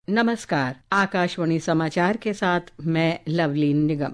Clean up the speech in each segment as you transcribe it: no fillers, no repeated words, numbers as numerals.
नमस्कार, आकाशवाणी समाचार के साथ मैं लवलीन निगम।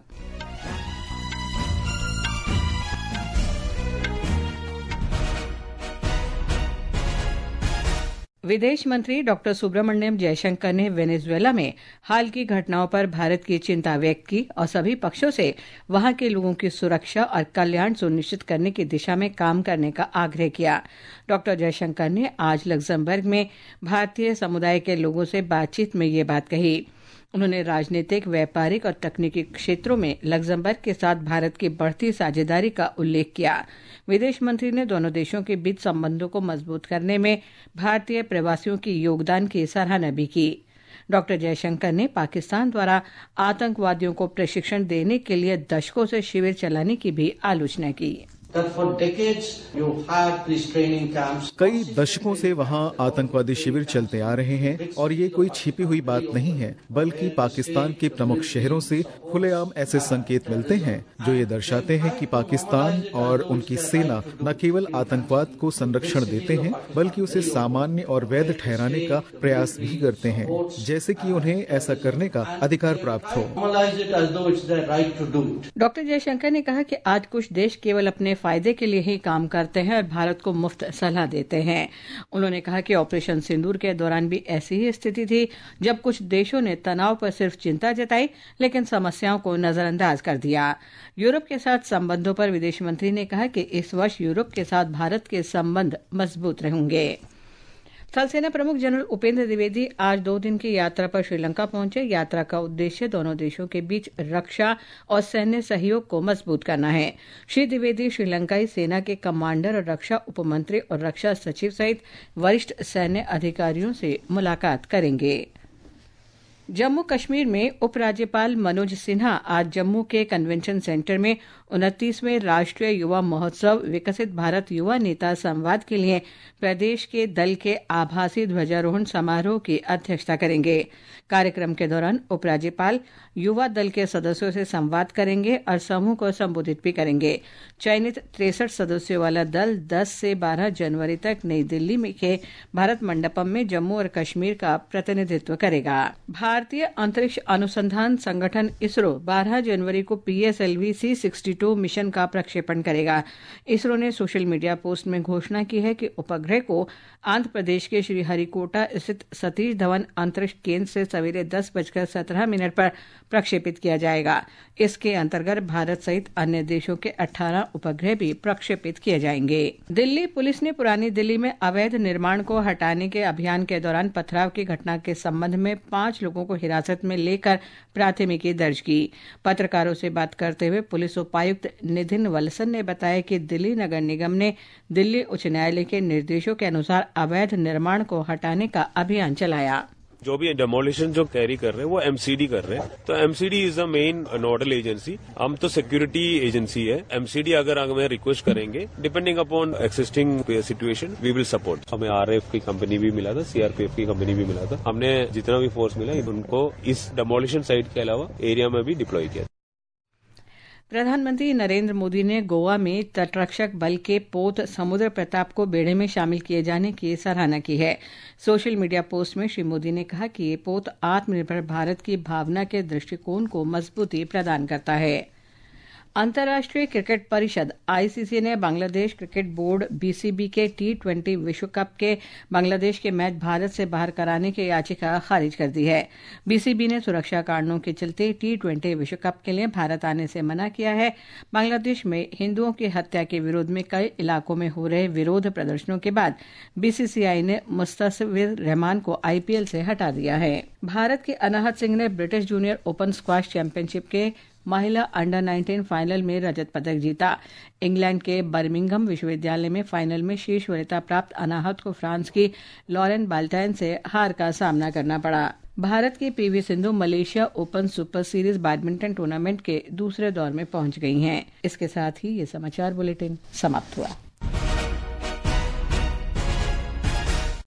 विदेश मंत्री डॉक्टर सुब्रमण्यम जयशंकर ने वेनेजुएला में हाल की घटनाओं पर भारत की चिंता व्यक्त की और सभी पक्षों से वहां के लोगों की सुरक्षा और कल्याण सुनिश्चित करने की दिशा में काम करने का आग्रह किया। डॉक्टर जयशंकर ने आज लक्जमबर्ग में भारतीय समुदाय के लोगों से बातचीत में ये बात कही। उन्होंने राजनीतिक, व्यापारिक और तकनीकी क्षेत्रों में लक्जमबर्ग के साथ भारत की बढ़ती साझेदारी का उल्लेख किया। विदेश मंत्री ने दोनों देशों के बीच संबंधों को मजबूत करने में भारतीय प्रवासियों की योगदान की सराहना भी की। डॉक्टर जयशंकर ने पाकिस्तान द्वारा आतंकवादियों को प्रशिक्षण देने के लिए दशकों से शिविर चलाने की भी आलोचना की। कई दशकों से वहां आतंकवादी शिविर चलते आ रहे हैं और ये कोई छिपी हुई बात नहीं है, बल्कि पाकिस्तान के प्रमुख शहरों से खुलेआम ऐसे संकेत मिलते हैं जो ये दर्शाते हैं कि पाकिस्तान और उनकी सेना न केवल आतंकवाद को संरक्षण देते हैं, बल्कि उसे सामान्य और वैध ठहराने का प्रयास भी करते हैं, जैसे कि उन्हें ऐसा करने का अधिकार प्राप्त हो। डॉक्टर जयशंकर ने कहा कि आज कुछ देश केवल अपने फायदे के लिए ही काम करते हैं और भारत को मुफ्त सलाह देते हैं। उन्होंने कहा कि ऑपरेशन सिंदूर के दौरान भी ऐसी ही स्थिति थी, जब कुछ देशों ने तनाव पर सिर्फ चिंता जताई लेकिन समस्याओं को नजरअंदाज कर दिया। यूरोप के साथ संबंधों पर विदेश मंत्री ने कहा कि इस वर्ष यूरोप के साथ भारत के संबंध मजबूत रहेंगे। थल सेना प्रमुख जनरल उपेंद्र द्विवेदी आज 2 दिन की यात्रा पर श्रीलंका पहुंचे। यात्रा का उद्देश्य दोनों देशों के बीच रक्षा और सैन्य सहयोग को मजबूत करना है। श्री द्विवेदी श्रीलंकाई सेना के कमांडर और रक्षा उपमंत्री और रक्षा सचिव सहित वरिष्ठ सैन्य अधिकारियों से मुलाकात करेंगे। जम्मू कश्मीर में उपराज्यपाल मनोज सिन्हा आज जम्मू के कन्वेंशन सेंटर में 29वें राष्ट्रीय युवा महोत्सव विकसित भारत युवा नेता संवाद के लिए प्रदेश के दल के आभासी ध्वजारोहण समारोह की अध्यक्षता करेंगे। कार्यक्रम के दौरान उपराज्यपाल युवा दल के सदस्यों से संवाद करेंगे और समूह को संबोधित भी करेंगे। चयनित 63 सदस्यों वाला दल 10 से 12 जनवरी तक नई दिल्ली में के भारत मंडपम में जम्मू और कश्मीर का प्रतिनिधित्व करेगा। भारतीय अंतरिक्ष अनुसंधान संगठन इसरो 12 जनवरी को PSLV C-62 मिशन का प्रक्षेपण करेगा। इसरो ने सोशल मीडिया पोस्ट में घोषणा की है कि उपग्रह को आंध्र प्रदेश के श्रीहरिकोटा स्थित सतीश धवन अंतरिक्ष केंद्र से सवेरे 10:17 पर प्रक्षेपित किया जाएगा। इसके अंतर्गत भारत सहित अन्य देशों के 18 उपग्रह भी प्रक्षेपित किए जाएंगे। दिल्ली पुलिस ने पुरानी दिल्ली में अवैध निर्माण को हटाने के अभियान के दौरान पथराव की घटना के संबंध में 5 लोगों को हिरासत में लेकर प्राथमिकी दर्ज की। पत्रकारों से बात करते हुए पुलिस उपायुक्त नितिन वल्सन ने बताया कि दिल्ली नगर निगम ने दिल्ली उच्च न्यायालय के निर्देशों के अनुसार अवैध निर्माण को हटाने का अभियान चलाया। जो भी डेमोलिशन जो कैरी कर रहे हैं वो MCD कर रहे हैं, तो MCD is the main nodal agency. हम तो सिक्योरिटी एजेंसी है। MCD अगर हमें रिक्वेस्ट करेंगे depending upon existing situation we will support. हमें RF की कंपनी भी मिला था, CRPF की कंपनी भी मिला था। हमने जितना भी फोर्स मिला उनको इस डेमोलिशन साइट के अलावा एरिया में भी डिप्लॉय किया। प्रधानमंत्री नरेंद्र मोदी ने गोवा में तटरक्षक बल के पोत समुद्र प्रताप को बेड़े में शामिल किए जाने की सराहना की है। सोशल मीडिया पोस्ट में श्री मोदी ने कहा कि ये पोत आत्मनिर्भर भारत की भावना के दृष्टिकोण को मजबूती प्रदान करता है। अंतर्राष्ट्रीय क्रिकेट परिषद ICC ने बांग्लादेश क्रिकेट बोर्ड BCB के T20 विश्व कप के बांग्लादेश के मैच भारत से बाहर कराने की याचिका खारिज कर दी है। BCB ने सुरक्षा कारणों के चलते T20 विश्व कप के लिए भारत आने से मना किया है। बांग्लादेश में हिंदुओं की हत्या के विरोध में कई इलाकों में हो रहे विरोध प्रदर्शनों के बाद BCCI ने मुस्तफिजुर रहमान को IPL से हटा दिया है। भारत के अनाहत सिंह ने British junior open squash championship के महिला अंडर 19 फाइनल में रजत पदक जीता। इंग्लैंड के बर्मिंघम विश्वविद्यालय में फाइनल में शीर्ष वरीयता प्राप्त अनाहत को फ्रांस की लॉरेन बाल्टाइन से हार का सामना करना पड़ा। भारत की PV Sindhu Malaysia open super series badminton tournament के दूसरे दौर में पहुंच गई हैं। इसके साथ ही ये समाचार बुलेटिन समाप्त हुआ।